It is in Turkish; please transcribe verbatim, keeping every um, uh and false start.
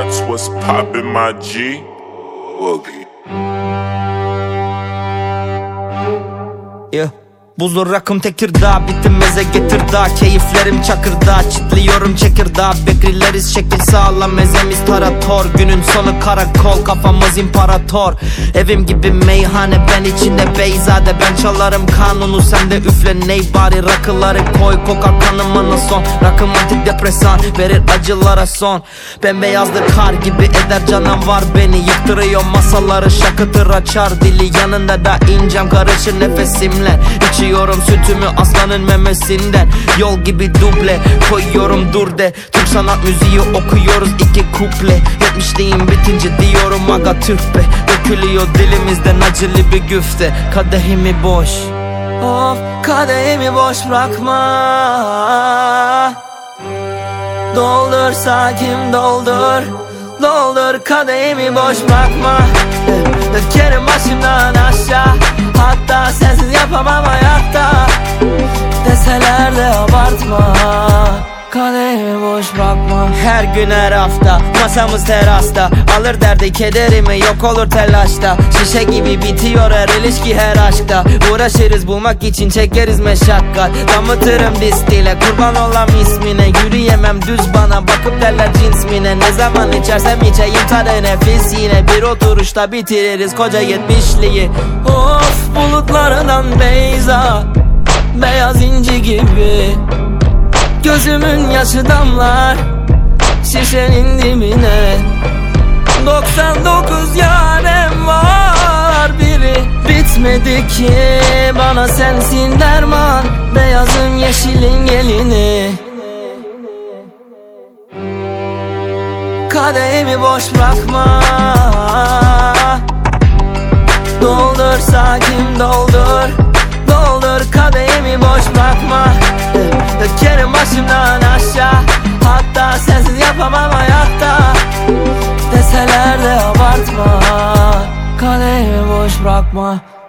Ops, what's poppin', my G? Wookie. Yeah. Buzlu rakım Tekirdağ, bittim meze Getirdağ. Keyiflerim Çakır'da, çitliyorum Çekirdağ. Bekleriz şekil sağlam, mezemiz tarator. Günün sonu karakol, kafamız imparator. Evim gibi meyhane, ben içinde beyzade. Ben çalarım kanunu, sen de üfle ney bari. Rakıları koy, kokar kanımana son. Rakım antidepresan, verir acılara son. Bembeyazlı kar gibi eder canavar beni. Yıktırıyor masaları, şakıtır açar dili. Yanında da incem karışır nefesimle. İçiyorum sütümü aslanın memesinden. Yol gibi duble koyuyorum dur de. Türk sanat müziği okuyoruz iki kuple. Yetmişliğim bitince diyorum aga tüh be. Dökülüyor dilimizden acılı bir güfte. Kadehimi boş, of kadehimi boş bırakma. Doldur sakin doldur, doldur kadehimi boş bırakma. Dökerim başımdan aşağı, hatta sensiz yapamam hayatta. Deseler de abartma, kadehimi boş bırakma. Her gün her hafta masamız terasta. Alır derdi kederimi, yok olur telaşta. Şişe gibi bitiyor her ilişki her aşkta. Uğraşırız bulmak için çekeriz meşakkat. Damıtırım distile kurban olam ismine. Yürüyemem düz bana bakıp derler cins mine. Ne zaman içersem içeyim tadı nefis yine. Bir oturuşta bitiririz koca yetmişliği. Of bulutlardan beyza, beyaz inci gibi. Gözümün yaşı damlar şişenin dibine. Doksan dokuz yarem var, biri bitmedi ki. Bana sensin derman, beyazım yeşilin gelini. Kadehimi boş bırakma. Doldur sakin doldur, doldur kadehimi boş bırakma. Dökerim başımdan aşağı, hatta sensiz yapamam hayatta. Deseler de abartma, kadehimi boş bırakma.